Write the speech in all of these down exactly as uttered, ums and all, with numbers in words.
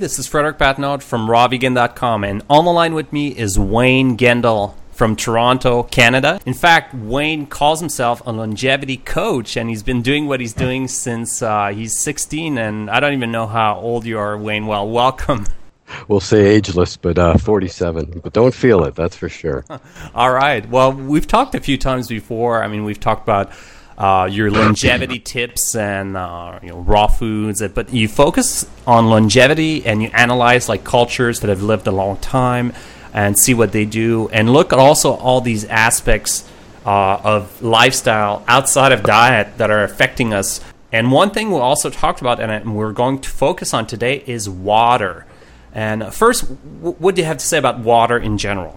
This is Frederick Patnaud from raw vegan dot com, and on the line with me is Wayne Gendel from Toronto, Canada. In fact, Wayne calls himself a longevity coach, and he's been doing what he's doing since uh, he's sixteen, and I don't even know how old you are, Wayne. Well, welcome. We'll say ageless, but uh, forty-seven. But don't feel it, that's for sure. All right. Well, we've talked a few times before. I mean, we've talked about uh, your longevity tips and uh, you know, raw foods, but you focus on longevity and you analyze like cultures that have lived a long time and see what they do, and look at also all these aspects uh, of lifestyle outside of diet that are affecting us. And one thing we also talked about, and we're going to focus on today, is water. And first, what do you have to say about water in general?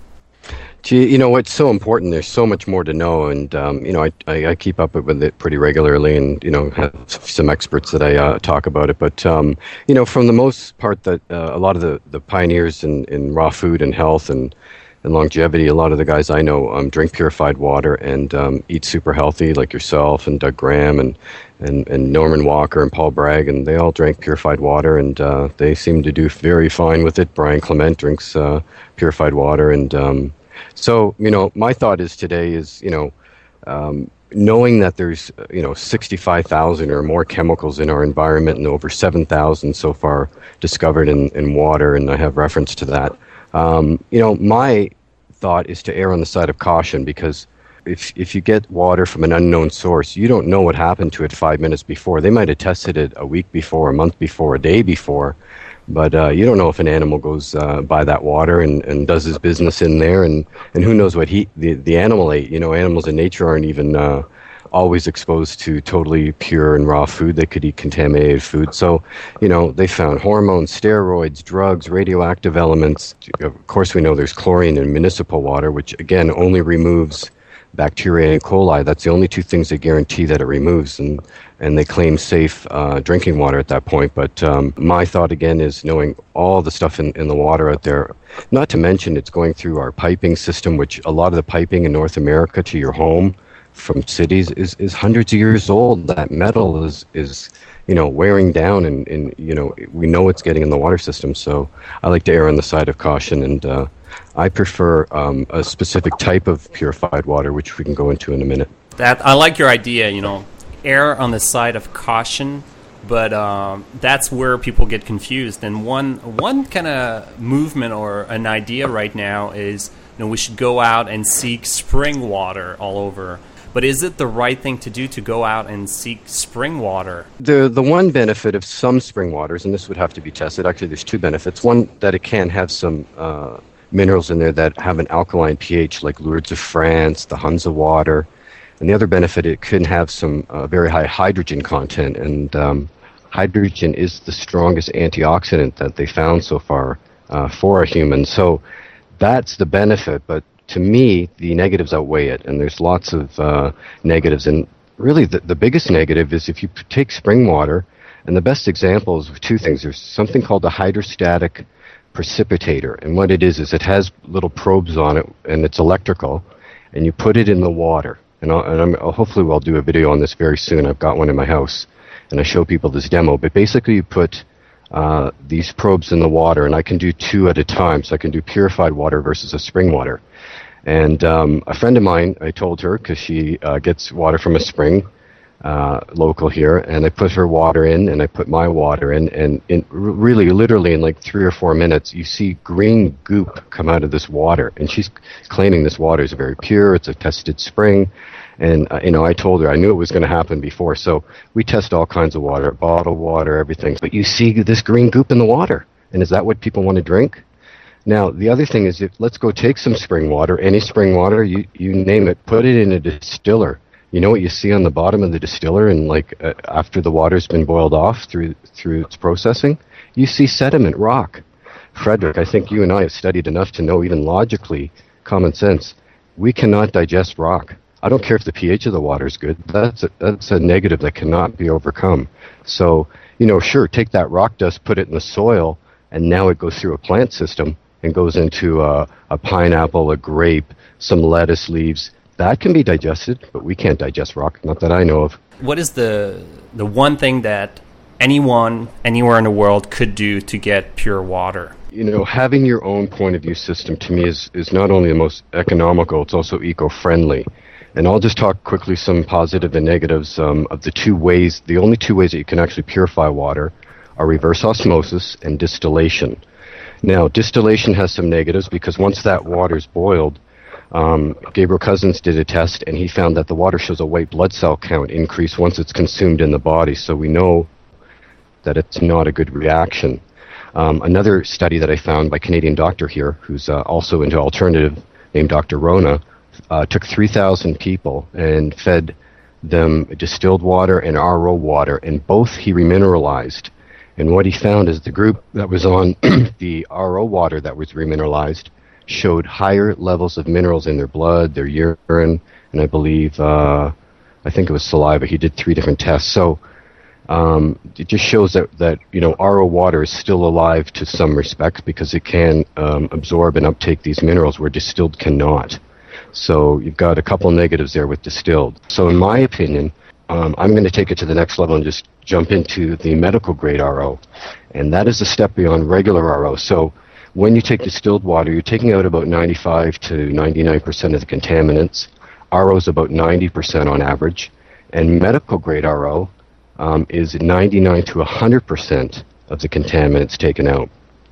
Gee, you know, it's so important. There's so much more to know, and um, you know, I, I, I keep up with it pretty regularly, and you know, have some experts that I uh, talk about it. But um, you know, from the most part, that uh, a lot of the, the pioneers in, in raw food and health and and longevity, a lot of the guys I know um, drink purified water and um, eat super healthy, like yourself and Doug Graham and, and, and Norman Walker and Paul Bragg, and they all drank purified water, and uh, they seem to do very fine with it. Brian Clement drinks uh, purified water, and um, so, you know, my thought is today is, you know, um, knowing that there's, you know, sixty-five thousand or more chemicals in our environment, and over seven thousand so far discovered in, in water, and I have reference to that. Um, you know, my thought is to err on the side of caution, because if if you get water from an unknown source, you don't know what happened to it five minutes before. They might have tested it a week before, a month before, a day before, but uh, you don't know if an animal goes uh, by that water and, and does his business in there, and, and who knows what he the, the animal ate. You know, animals in nature aren't even uh, always exposed to totally pure and raw food. They could eat contaminated food. So, you know, they found hormones, steroids, drugs, radioactive elements. Of course, we know there's chlorine in municipal water, which, again, only removes bacteria and E. coli. That's the only two things they guarantee that it removes, and, and they claim safe uh, drinking water at that point. But um, my thought, again, is knowing all the stuff in, in the water out there. Not to mention it's going through our piping system, which a lot of the piping in North America to your home from cities is, is hundreds of years old. That metal is, is you know, wearing down, and, and, you know, we know it's getting in the water system. So I like to err on the side of caution, and uh, I prefer um, a specific type of purified water, which we can go into in a minute. That I like your idea, you know, err on the side of caution, but um, that's where people get confused. And one one kind of movement or an idea right now is, you know, we should go out and seek spring water all over. But is it the right thing to do to go out and seek spring water? The the one benefit of some spring waters, and this would have to be tested, actually there's two benefits. One, that it can have some uh, minerals in there that have an alkaline pH, like Lourdes of France, the Hunza water. And the other benefit, it can have some uh, very high hydrogen content. And um, hydrogen is the strongest antioxidant that they found so far uh, for a human. So that's the benefit, but to me, the negatives outweigh it, and there's lots of uh, negatives. And really, the, the biggest negative is if you p- take spring water, and the best example is two things. There's something called a hydrostatic precipitator, and what it is is it has little probes on it, and it's electrical, and you put it in the water. And, I'll, and I'm, I'll, hopefully we'll do a video on this very soon. I've got one in my house, and I show people this demo. But basically, you put uh, these probes in the water, and I can do two at a time, so I can do purified water versus a spring water. And um, a friend of mine, I told her, because she uh, gets water from a spring uh, local here, and I put her water in, and I put my water in, and in, really, literally in like three or four minutes, you see green goop come out of this water. And she's claiming this water is very pure, it's a tested spring. And, uh, you know, I told her, I knew it was going to happen before. So we test all kinds of water, bottled water, everything. But you see this green goop in the water. And is that what people want to drink? Now, the other thing is, if let's go take some spring water, any spring water, you, you name it, put it in a distiller. You know what you see on the bottom of the distiller, and like uh, after the water's been boiled off through through its processing, you see sediment, rock. Frederick, I think you and I have studied enough to know, even logically, common sense, we cannot digest rock. I don't care if the pH of the water is good. That's a, that's a negative that cannot be overcome. So, you know, sure, take that rock dust, put it in the soil, and now it goes through a plant system and goes into a, a pineapple, a grape, some lettuce leaves. That can be digested, but we can't digest rock, not that I know of. What is the the one thing that anyone, anywhere in the world could do to get pure water? You know, having your own point of view system to me is, is not only the most economical, it's also eco-friendly. And I'll just talk quickly some positive and negatives um, of the two ways, the only two ways that you can actually purify water are reverse osmosis and distillation. Now, distillation has some negatives because once that water is boiled, um, Gabriel Cousens did a test and he found that the water shows a white blood cell count increase once it's consumed in the body. So we know that it's not a good reaction. Um, another study that I found by a Canadian doctor here, who's uh, also into alternative, named Doctor Rona, uh, took three thousand people and fed them distilled water and R O water, and both he remineralized. And what he found is the group that was on the R O water that was remineralized showed higher levels of minerals in their blood, their urine, and I believe, uh, I think it was saliva. He did three different tests. So Um, it just shows that, that, you know, R O water is still alive to some respects because it can um, absorb and uptake these minerals where distilled cannot. So you've got a couple negatives there with distilled. So in my opinion, um, I'm going to take it to the next level and just jump into the medical grade R O. And that is a step beyond regular R O. So when you take distilled water, you're taking out about ninety-five to ninety-nine percent of the contaminants. R O is about ninety percent on average. And medical grade R O Um, is ninety-nine to one hundred percent of the contaminants taken out.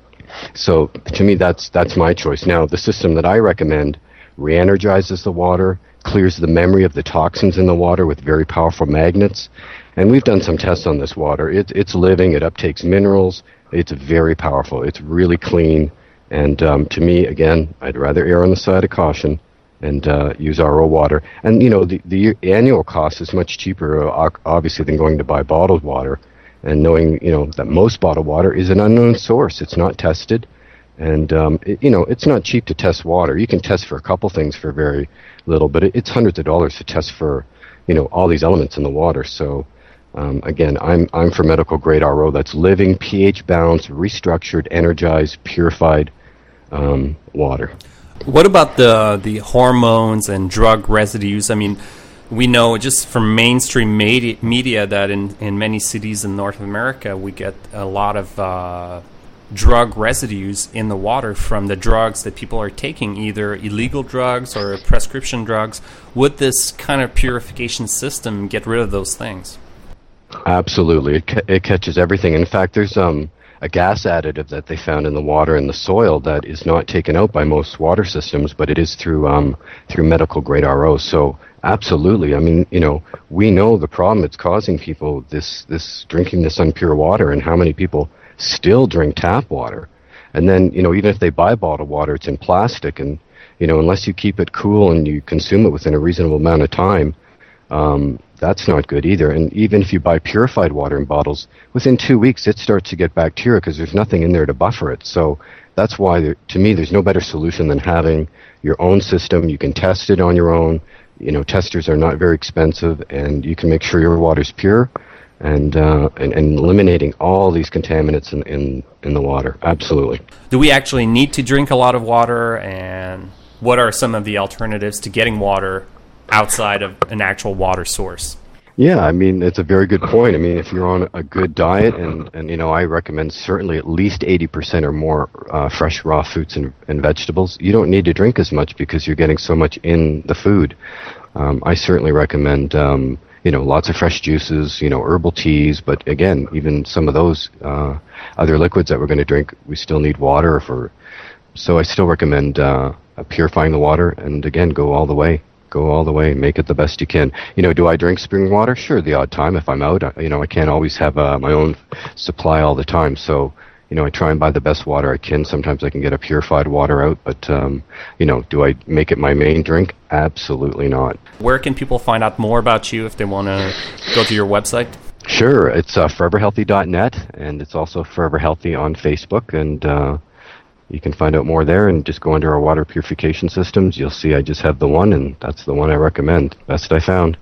So to me, that's that's my choice. Now, the system that I recommend re-energizes the water, clears the memory of the toxins in the water with very powerful magnets. And we've done some tests on this water. It, it's living, it uptakes minerals, it's very powerful, it's really clean. And um, to me, again, I'd rather err on the side of caution and uh, use R O water. And, you know, the, the annual cost is much cheaper, uh, obviously, than going to buy bottled water. And knowing, you know, that most bottled water is an unknown source. It's not tested. And, um, it, you know, it's not cheap to test water. You can test for a couple things for very little, but it, it's hundreds of dollars to test for, you know, all these elements in the water. So, um, again, I'm, I'm for medical grade R O that's living, pH balanced, restructured, energized, purified um, water. What about the the hormones and drug residues? I mean, we know just from mainstream media, media that in, in many cities in North America, we get a lot of uh, drug residues in the water from the drugs that people are taking, either illegal drugs or prescription drugs. Would this kind of purification system get rid of those things? Absolutely. It, ca- it catches everything. In fact, there's um. a gas additive that they found in the water and the soil that is not taken out by most water systems, but it is through um, through medical grade R O. So absolutely, I mean, you know, we know the problem it's causing people, this this drinking this impure water, and how many people still drink tap water. And then, you know, even if they buy bottled water, it's in plastic, and, you know, unless you keep it cool and you consume it within a reasonable amount of time, um, that's not good either. And even if you buy purified water in bottles, within two weeks it starts to get bacteria because there's nothing in there to buffer it. So that's why, there, to me, there's no better solution than having your own system. You can test it on your own. You know, testers are not very expensive, and you can make sure your water's pure, and uh, and, and eliminating all these contaminants in, in, in the water. Absolutely. Do we actually need to drink a lot of water, and what are some of the alternatives to getting water outside of an actual water source? Yeah, I mean, it's a very good point. I mean, if you're on a good diet, and, and you know, I recommend certainly at least eighty percent or more uh, fresh raw fruits and, and vegetables, you don't need to drink as much because you're getting so much in the food. Um, I certainly recommend, um, you know, lots of fresh juices, you know, herbal teas, but again, even some of those uh, other liquids that we're going to drink, we still need water for. So I still recommend uh, purifying the water, and again, go all the way. Go all the way, make it the best you can. You know, do I drink spring water? Sure, the odd time if I'm out. I, you know, I can't always have uh, my own supply all the time. So, you know, I try and buy the best water I can. Sometimes I can get a purified water out, but, um, you know, do I make it my main drink? Absolutely not. Where can people find out more about you if they want to go to your website? Sure, it's uh, forever healthy dot net, and it's also Forever Healthy on Facebook, and uh, you can find out more there, and just go under our water purification systems. You'll see I just have the one, and that's the one I recommend. Best I found.